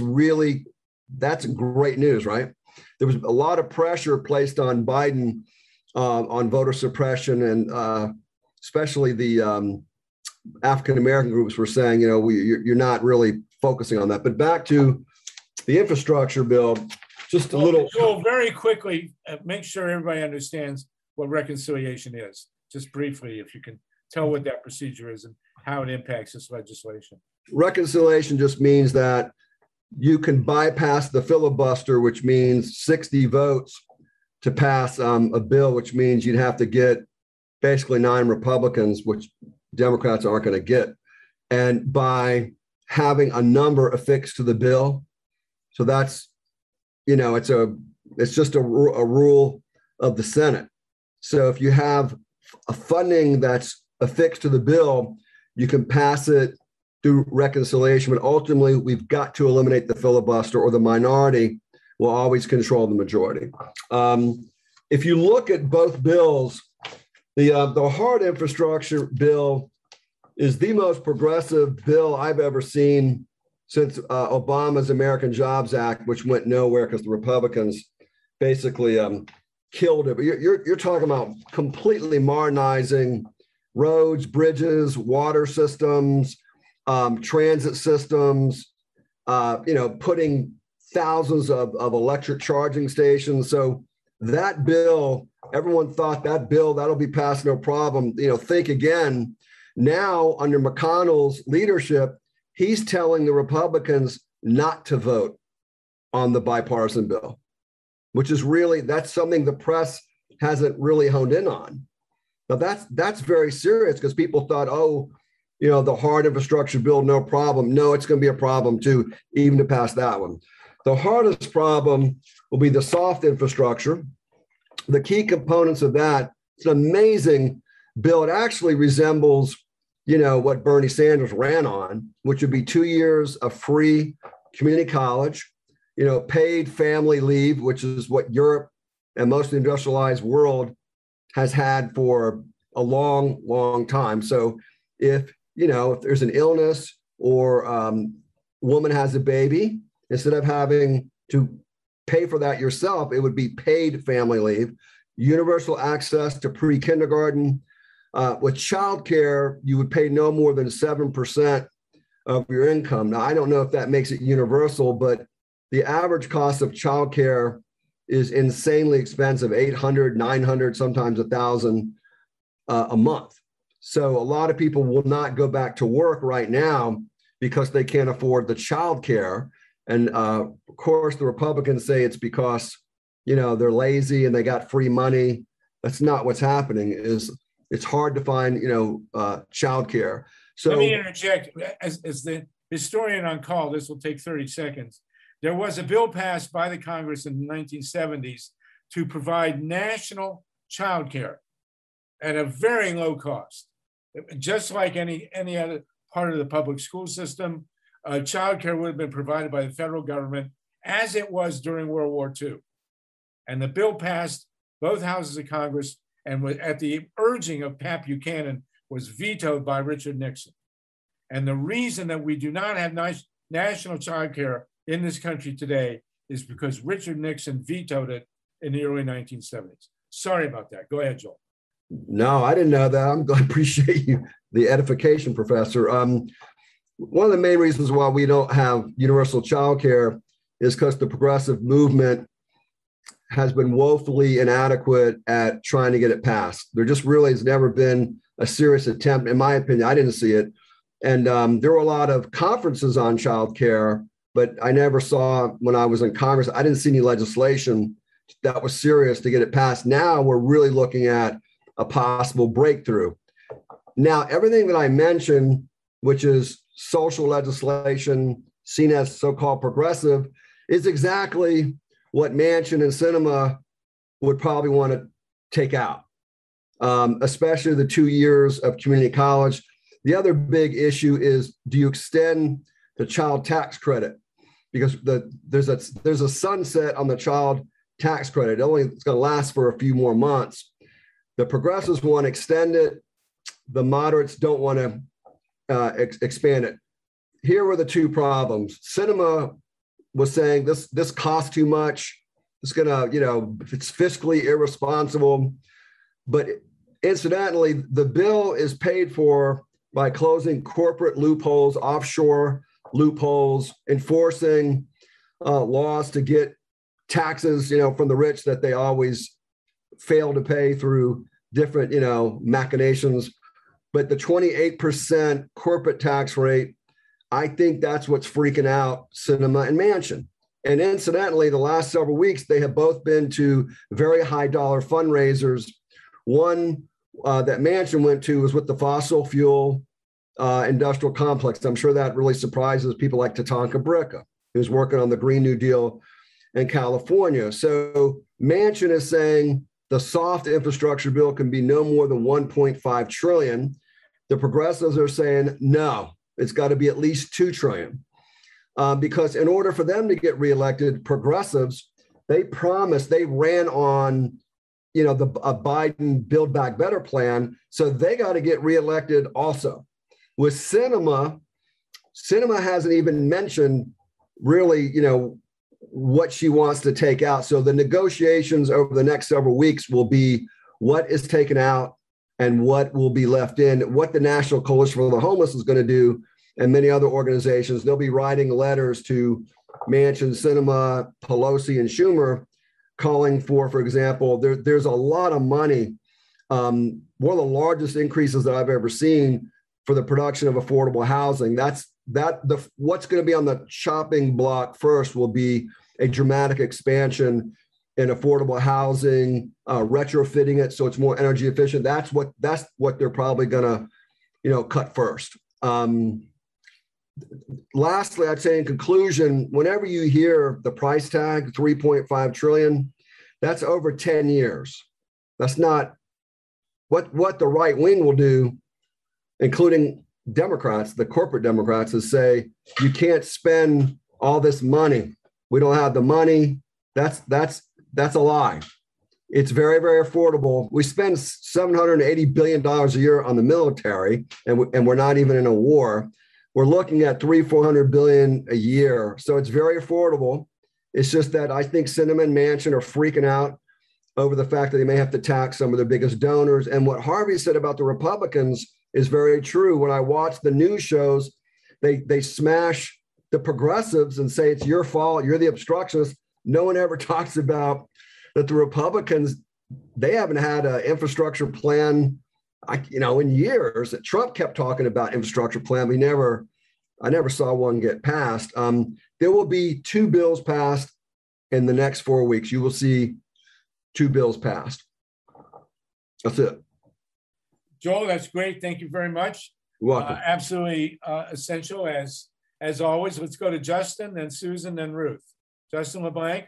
great news, right? There was a lot of pressure placed on Biden on voter suppression, and especially the African-American groups were saying, you're not really focusing on that. But back to the infrastructure bill, just a little. Joel, very quickly, make sure everybody understands what reconciliation is. Just briefly, if you can tell what that procedure is and how it impacts this legislation. Reconciliation just means that you can bypass the filibuster, which means 60 votes to pass a bill, which means you'd have to get basically 9 Republicans, which Democrats aren't going to get. And by having a number affixed to the bill, so that's, it's just a rule of the Senate. So if you have a funding that's affixed to the bill, you can pass it through reconciliation, but ultimately we've got to eliminate the filibuster, or the minority will always control the majority. If you look at both bills, the hard infrastructure bill is the most progressive bill I've ever seen since Obama's American Jobs Act, which went nowhere because the Republicans basically killed it. But you're talking about completely modernizing roads, bridges, water systems, transit systems, putting thousands of electric charging stations. So that bill, everyone thought that'll be passed no problem. Think again. Now, under McConnell's leadership, he's telling the Republicans not to vote on the bipartisan bill, which is that's something the press hasn't really honed in on. Now that's very serious, because people thought, the hard infrastructure bill, no problem. No, it's going to be a problem too, even to pass that one. The hardest problem will be the soft infrastructure. The key components of that, it's an amazing bill. It actually resembles, what Bernie Sanders ran on, which would be 2 years of free community college, paid family leave, which is what Europe and most of the industrialized world has had for a long, long time. So if there's an illness or woman has a baby, instead of having to pay for that yourself, it would be paid family leave, universal access to pre-kindergarten. With childcare, you would pay no more than 7% of your income. Now, I don't know if that makes it universal, but the average cost of childcare is insanely expensive, $800, $900, sometimes $1,000 a month. So a lot of people will not go back to work right now because they can't afford the childcare. And of course, the Republicans say it's because, they're lazy and they got free money. That's not what's happening. It's hard to find, childcare. So let me interject. As historian on call, this will take 30 seconds. There was a bill passed by the Congress in the 1970s to provide national child care at a very low cost. Just like any other part of the public school system, child care would have been provided by the federal government as it was during World War II. And the bill passed both houses of Congress and at the urging of Pat Buchanan was vetoed by Richard Nixon. And the reason that we do not have national child care in this country today is because Richard Nixon vetoed it in the early 1970s. Sorry about that. Go ahead, Joel. No, I didn't know that. I appreciate you, the edification, Professor. One of the main reasons why we don't have universal child care is because the progressive movement has been woefully inadequate at trying to get it passed. There just really has never been a serious attempt, in my opinion. I didn't see it. And there were a lot of conferences on child care, but I never saw, when I was in Congress, I didn't see any legislation that was serious to get it passed. Now we're really looking at a possible breakthrough. Now, everything that I mentioned, which is social legislation seen as so-called progressive, is exactly what Manchin and Sinema would probably want to take out, especially the 2 years of community college. The other big issue is, do you extend the child tax credit? Because there's a sunset on the child tax credit. It's going to last for a few more months. The progressives want to extend it. The moderates don't want to expand it. Here were the two problems. Sinema was saying this costs too much. It's going to, it's fiscally irresponsible. But incidentally, the bill is paid for by closing corporate loopholes, offshore loopholes, enforcing laws to get taxes, from the rich that they always fail to pay through different, machinations. But the 28% corporate tax rate, I think that's what's freaking out Sinema and Manchin. And incidentally, the last several weeks, they have both been to very high dollar fundraisers. One that Manchin went to was with the fossil fuel industrial complex. I'm sure that really surprises people like Tatanka Bricca, who's working on the Green New Deal in California. So Manchin is saying the soft infrastructure bill can be no more than 1.5 trillion. The progressives are saying, no, it's got to be at least 2 trillion. Because in order for them to get reelected, progressives, they ran on, a Biden Build Back Better plan. So they got to get reelected also. With Sinema hasn't even mentioned really, what she wants to take out. So the negotiations over the next several weeks will be what is taken out and what will be left in, what the National Coalition for the Homeless is going to do, and many other organizations. They'll be writing letters to Manchin, Sinema, Pelosi, and Schumer, calling for example, there's a lot of money. One of the largest increases that I've ever seen for the production of affordable housing. What's going to be on the chopping block first will be a dramatic expansion in affordable housing, retrofitting it so it's more energy efficient. That's what they're probably going to, cut first. Lastly, I'd say in conclusion, whenever you hear the price tag, 3.5 trillion, that's over 10 years. That's not what the right wing will do, including Democrats, the corporate Democrats, is say, you can't spend all this money. We don't have the money. That's a lie. It's very, very affordable. We spend $780 billion a year on the military, and we're not even in a war. We're looking at $400 billion a year. So it's very affordable. It's just that I think Sinema and Manchin are freaking out over the fact that they may have to tax some of their biggest donors. And what Harvey said about the Republicans is very true. When I watch the news shows, they smash the progressives and say, it's your fault, you're the obstructionist. No one ever talks about that the Republicans, they haven't had an infrastructure plan, in years. That Trump kept talking about infrastructure plan. I never saw one get passed. There will be 2 bills passed in the next 4 weeks. You will see 2 bills passed. That's it. Joel, that's great. Thank you very much. You're welcome. Absolutely essential as as always, let's go to Justin, then Susan, then Ruth. Justin LeBlanc.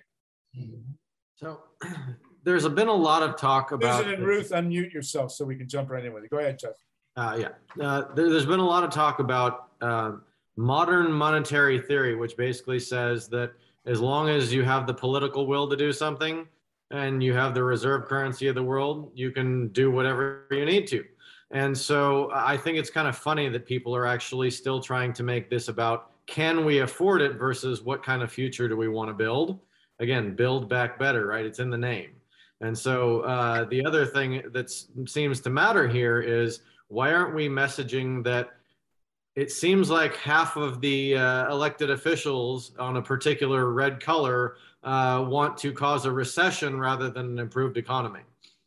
So there's been a lot of talk about— Susan and Ruth, unmute yourself so we can jump right in with it. Go ahead, Justin. There's been a lot of talk about modern monetary theory, which basically says that as long as you have the political will to do something and you have the reserve currency of the world, you can do whatever you need to. And so I think it's kind of funny that people are actually still trying to make this about, can we afford it versus what kind of future do we want to build? Again, build back better, right? It's in the name. And so the other thing that seems to matter here is, why aren't we messaging that it seems like half of the elected officials on a particular red color want to cause a recession rather than an improved economy?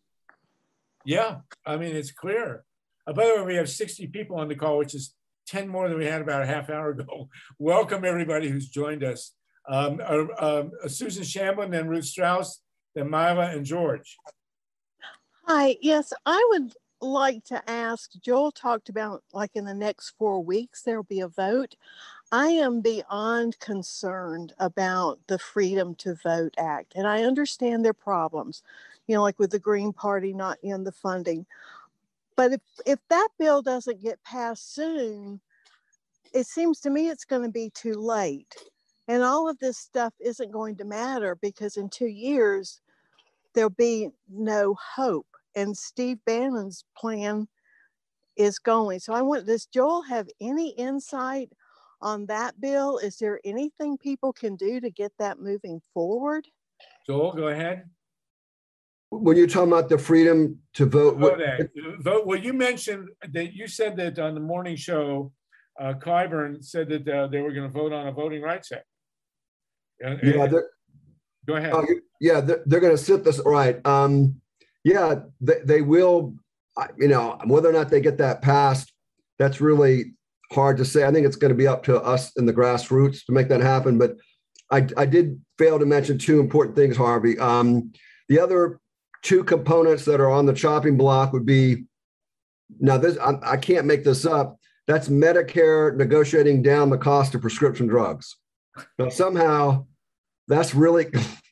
Yeah, I mean, it's clear. By the way, we have 60 people on the call, which is 10 more than we had about a half hour ago. Welcome everybody who's joined us. Susan Shamblin, then Ruth Strauss, then Mila and George. Hi, yes, I would like to ask, Joel talked about like in the next 4 weeks, there'll be a vote. I am beyond concerned about the Freedom to Vote Act. And I understand their problems, you know, like with the Green Party not in the funding. But if that bill doesn't get passed soon, it seems to me it's going to be too late. And all of this stuff isn't going to matter because in 2 years, there'll be no hope. And Steve Bannon's plan is going. So does Joel have any insight on that bill? Is there anything people can do to get that moving forward? Joel, go ahead. When you're talking about the Freedom to Vote, well, you mentioned that you said that on the morning show, Clyburn said that they were going to vote on a voting rights act. Go ahead. They're going to sit this right. They will. You know, whether or not they get that passed, that's really hard to say. I think it's going to be up to us in the grassroots to make that happen. But I did fail to mention two important things, Harvey. The other two components that are on the chopping block would be, now this, I can't make this up, that's Medicare negotiating down the cost of prescription drugs. Now somehow that's really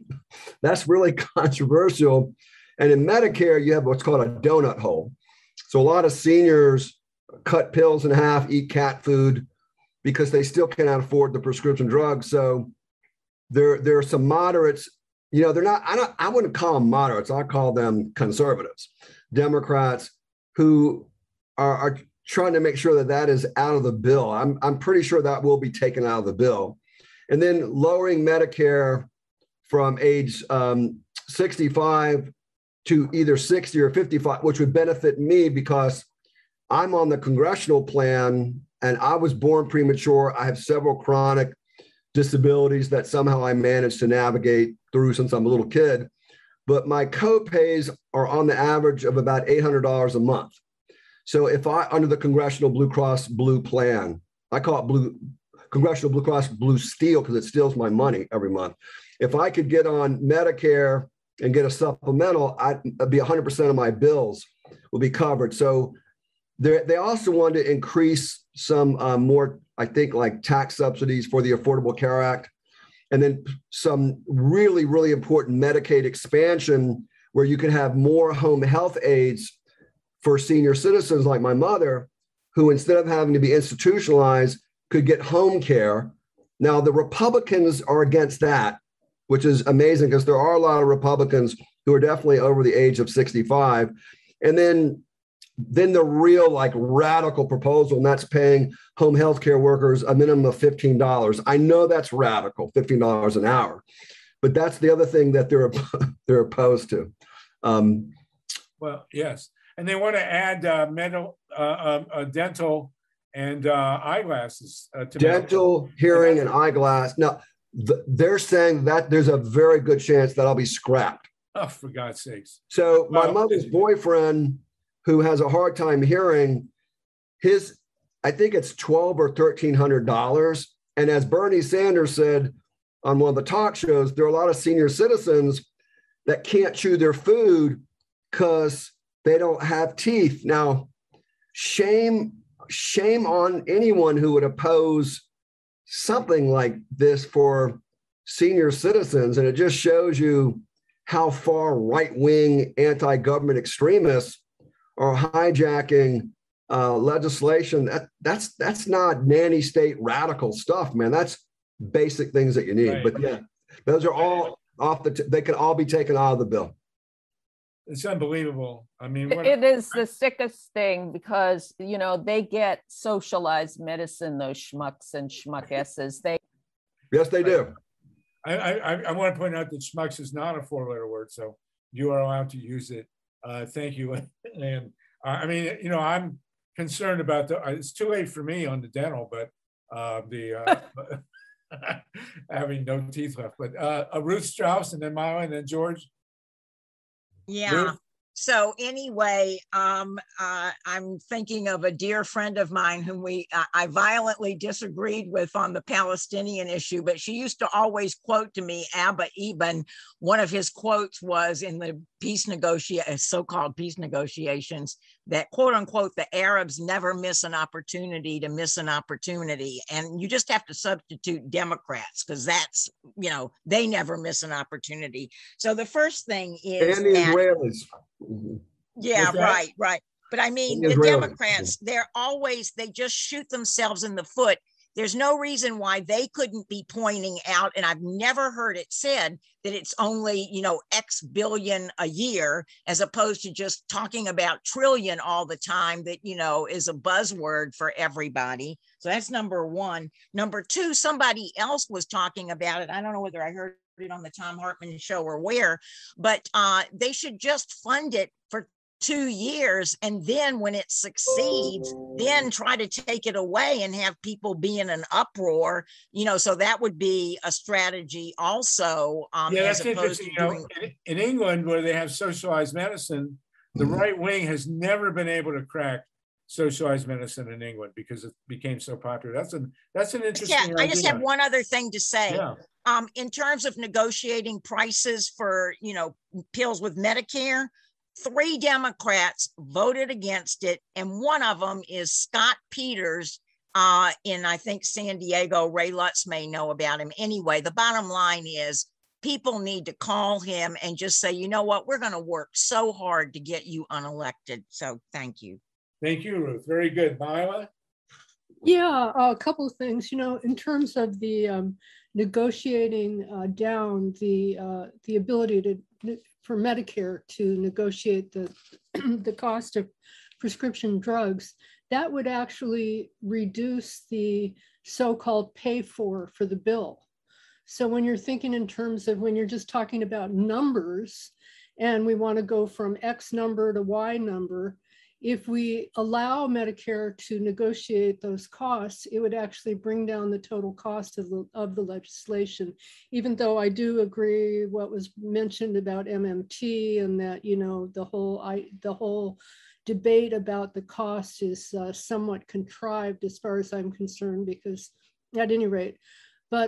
controversial. And in Medicare, you have what's called a donut hole. So a lot of seniors cut pills in half, eat cat food because they still cannot afford the prescription drugs. So there are some moderates. You know, I wouldn't call them moderates. I call them conservatives, Democrats who are trying to make sure that that is out of the bill. I'm pretty sure that will be taken out of the bill. And then lowering Medicare from age 65 to either 60 or 55, which would benefit me because I'm on the congressional plan and I was born premature. I have several chronic disabilities that somehow I managed to navigate through since I'm a little kid. But my co-pays are on the average of about $800 a month. So if under the Congressional Blue Cross Blue plan, I call it Congressional Blue Cross Blue Steel because it steals my money every month. If I could get on Medicare and get a supplemental, I'd be 100% of my bills will be covered. So they also want to increase some more, I think, like tax subsidies for the Affordable Care Act. And then some really, really important Medicaid expansion where you can have more home health aides for senior citizens like my mother, who instead of having to be institutionalized, could get home care. Now, the Republicans are against that, which is amazing because there are a lot of Republicans who are definitely over the age of 65. And then the real like radical proposal, and that's paying home health care workers a minimum of $15. I know that's radical, $15 an hour, but that's the other thing that they're opposed to. Well, yes. And they want to add dental and eyeglasses. Dental, hearing, and eyeglass. Now, they're saying that there's a very good chance that I'll be scrapped. Oh, for God's sakes. So my mother's boyfriend, who has a hard time hearing, I think it's $1,200 or $1,300. And as Bernie Sanders said on one of the talk shows, there are a lot of senior citizens that can't chew their food because they don't have teeth. Now, shame on anyone who would oppose something like this for senior citizens. And it just shows you how far right-wing anti-government extremists are hijacking legislation. That's not nanny state radical stuff, man. That's basic things that you need. Right. But yeah, those are all they can all be taken out of the bill. It's unbelievable. I mean, it is the sickest thing because, you know, they get socialized medicine, those schmucks and schmuckesses. Yes, they do. I want to point out that schmucks is not a 4-letter word, so you are allowed to use it. Thank you. And I mean, you know, I'm concerned about it's too late for me on the dental, but having no teeth left. But Ruth Strauss, and then Maya, and then George. Yeah. Ruth? So anyway, I'm thinking of a dear friend of mine whom I violently disagreed with on the Palestinian issue, but she used to always quote to me Abba Eban. One of his quotes was in the so-called peace negotiations that, quote unquote, the Arabs never miss an opportunity to miss an opportunity. And you just have to substitute Democrats because that's, you know, they never miss an opportunity. So the first thing is— and the Israelis. Yeah, right. But I mean, the Democrats, they just shoot themselves in the foot. There's no reason why they couldn't be pointing out, and I've never heard it said that it's only, you know, X billion a year, as opposed to just talking about trillion all the time that, you know, is a buzzword for everybody. So that's number one. Number two, somebody else was talking about it. I don't know whether I heard it on the Thom Hartmann show or where, but they should just fund it for 2 years, and then when it succeeds, then try to take it away and have people be in an uproar, you know. So that would be a strategy also. Yeah, that's interesting. You know, in England, where they have socialized medicine, the right wing has never been able to crack socialized medicine in England because it became so popular. That's an interesting idea. I just have one other thing to say. Yeah. In terms of negotiating prices for, you know, pills with Medicare, 3 Democrats voted against it, and one of them is Scott Peters in, I think, San Diego. Ray Lutz may know about him. Anyway, the bottom line is people need to call him and just say, you know what, we're going to work so hard to get you unelected. So thank you. Thank you, Ruth. Very good. Mila? Yeah, a couple of things. You know, in terms of the negotiating down the ability for Medicare to negotiate the cost of prescription drugs, that would actually reduce the so-called pay for the bill. So when you're thinking in terms of when you're just talking about numbers and we want to go from X number to Y number, if we allow Medicare to negotiate those costs, it would actually bring down the total cost of the legislation. Even though I do agree what was mentioned about MMT and that, you know, the whole debate about the cost is somewhat contrived as far as I'm concerned, because at any rate, but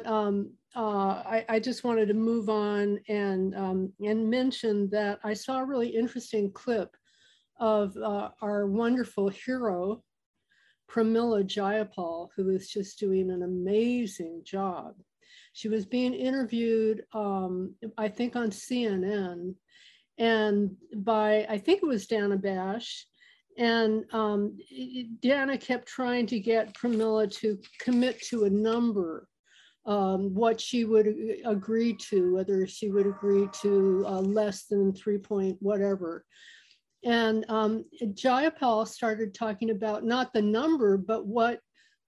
I just wanted to move on and mention that I saw a really interesting clip of our wonderful hero, Pramila Jayapal, who is just doing an amazing job. She was being interviewed, I think on CNN, and by, I think it was Dana Bash, and Dana kept trying to get Pramila to commit to a number, what she would agree to, whether she would agree to less than 3 point whatever. And Jayapal started talking about not the number, but what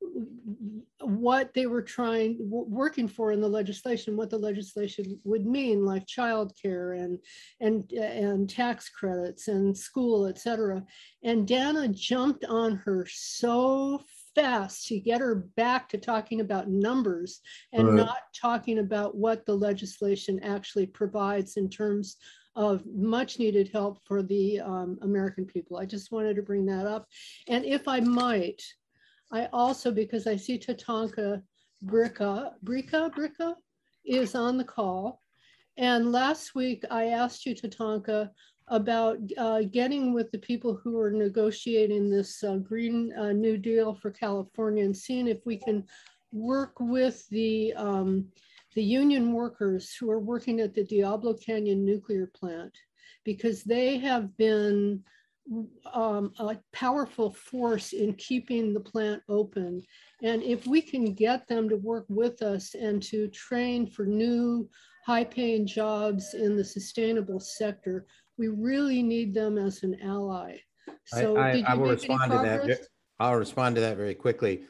they were working for in the legislation, what the legislation would mean, like childcare and tax credits and school, et cetera. And Dana jumped on her so fast to get her back to talking about numbers and not talking about what the legislation actually provides in terms of much needed help for the American people. I just wanted to bring that up. And if I might, I also, because I see Tatanka Bricca is on the call. And last week I asked you, Tatanka, about getting with the people who are negotiating this Green New Deal for California and seeing if we can work with the union workers who are working at the Diablo Canyon nuclear plant, because they have been a powerful force in keeping the plant open. And if we can get them to work with us and to train for new high-paying jobs in the sustainable sector, we really need them as an ally. So I will respond to that. I'll respond to that very quickly.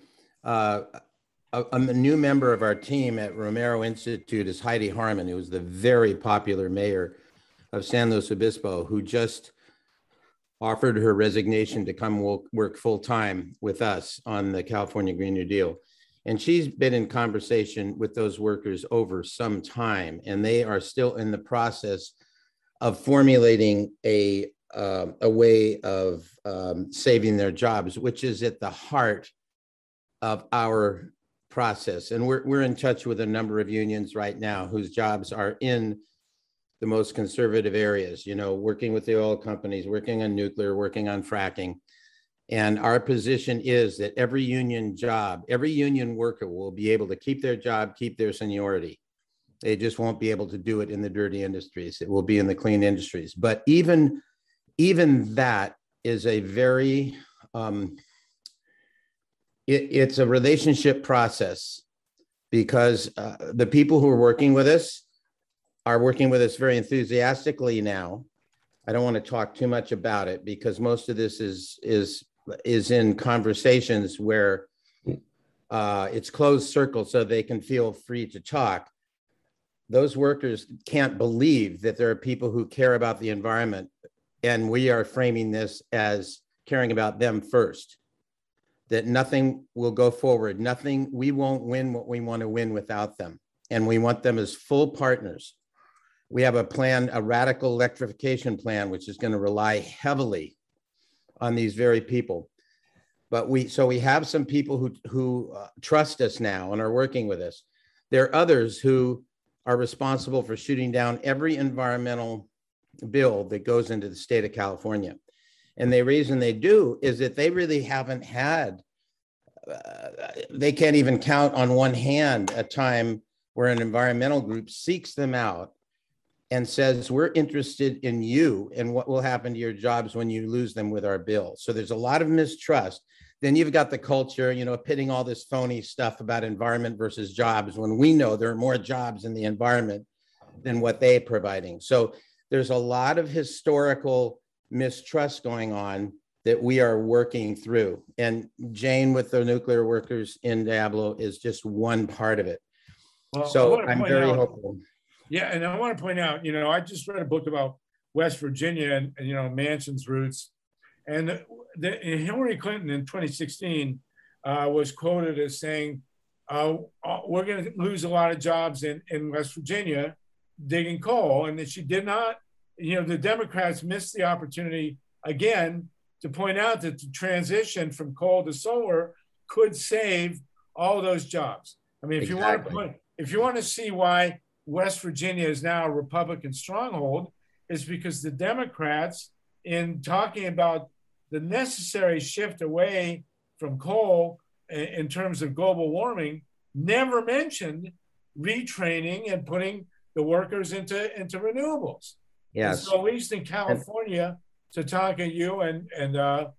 A new member of our team at Romero Institute is Heidi Harmon, who was the very popular mayor of San Luis Obispo, who just offered her resignation to come work full-time with us on the California Green New Deal. And she's been in conversation with those workers over some time, and they are still in the process of formulating a way of saving their jobs, which is at the heart of our process. And we're in touch with a number of unions right now whose jobs are in the most conservative areas, you know, working with the oil companies, working on nuclear, working on fracking. And our position is that every union job, every union worker will be able to keep their job, keep their seniority. They just won't be able to do it in the dirty industries. It will be in the clean industries. But even that is a very, it's a relationship process, because the people who are working with us very enthusiastically now. I don't want to talk too much about it because most of this is in conversations where it's closed circle, so they can feel free to talk. Those workers can't believe that there are people who care about the environment, and we are framing this as caring about them first, that nothing will go forward. We won't win what we want to win without them. And we want them as full partners. We have a plan, a radical electrification plan, which is going to rely heavily on these very people. But we have some people who trust us now and are working with us. There are others who are responsible for shooting down every environmental bill that goes into the state of California. And the reason they do is that they really haven't had, they can't even count on one hand a time where an environmental group seeks them out and says, we're interested in you and what will happen to your jobs when you lose them with our bill. So there's a lot of mistrust. Then you've got the culture, you know, pitting all this phony stuff about environment versus jobs, when we know there are more jobs in the environment than what they're providing. So there's a lot of historical mistrust going on that we are working through. And Jane with the nuclear workers in Diablo is just one part of it. Well, so I'm very hopeful. Yeah, and I want to point out, you know, I just read a book about West Virginia and you know, Manchin's roots. And Hillary Clinton in 2016 was quoted as saying, we're going to lose a lot of jobs in West Virginia digging coal. And that she did not, you know, the Democrats missed the opportunity again to point out that the transition from coal to solar could save all those jobs. I mean, if you want to see why West Virginia is now a Republican stronghold, is because the Democrats, in talking about the necessary shift away from coal in terms of global warming, never mentioned retraining and putting the workers into renewables. Yes. And so at least in California, Tatanka, you and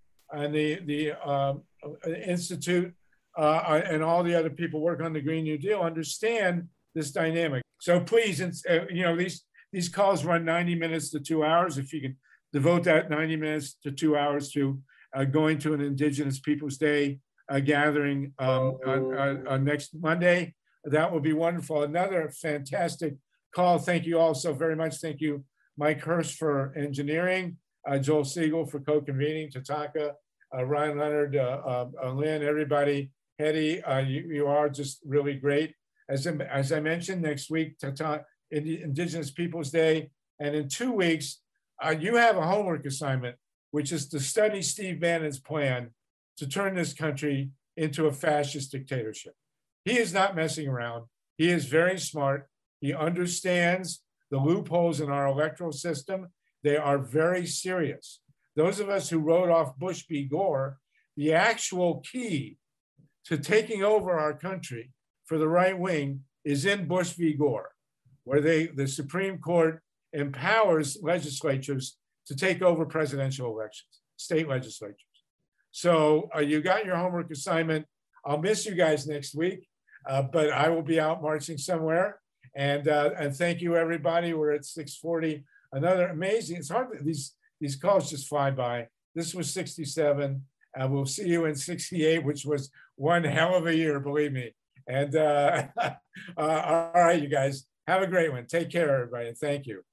the Institute and all the other people working on the Green New Deal understand this dynamic. So please, you know, these calls run 90 minutes to 2 hours. If you can devote that 90 minutes to 2 hours to going to an Indigenous Peoples Day gathering on next Monday, that would be wonderful. Another fantastic call. Thank you all so very much. Thank you, Mike Hurst, for engineering, Joel Siegel for co-convening, Tatanka, Ryan Leonard, Lynn, everybody. Hetty, you are just really great. As I mentioned, next week, Indigenous Peoples Day. And in 2 weeks, you have a homework assignment, which is to study Steve Bannon's plan to turn this country into a fascist dictatorship. He is not messing around. He is very smart. He understands the loopholes in our electoral system. They are very serious. Those of us who wrote off Bush v. Gore, the actual key to taking over our country for the right wing is in Bush v. Gore, where the Supreme Court empowers legislatures to take over presidential elections, state legislatures. So you got your homework assignment. I'll miss you guys next week, but I will be out marching somewhere. And thank you, everybody. We're at 6:40. Another amazing, it's hard, these calls just fly by. This was 67. We'll see you in 68, which was one hell of a year, believe me. And all right, you guys, have a great one. Take care, everybody. Thank you.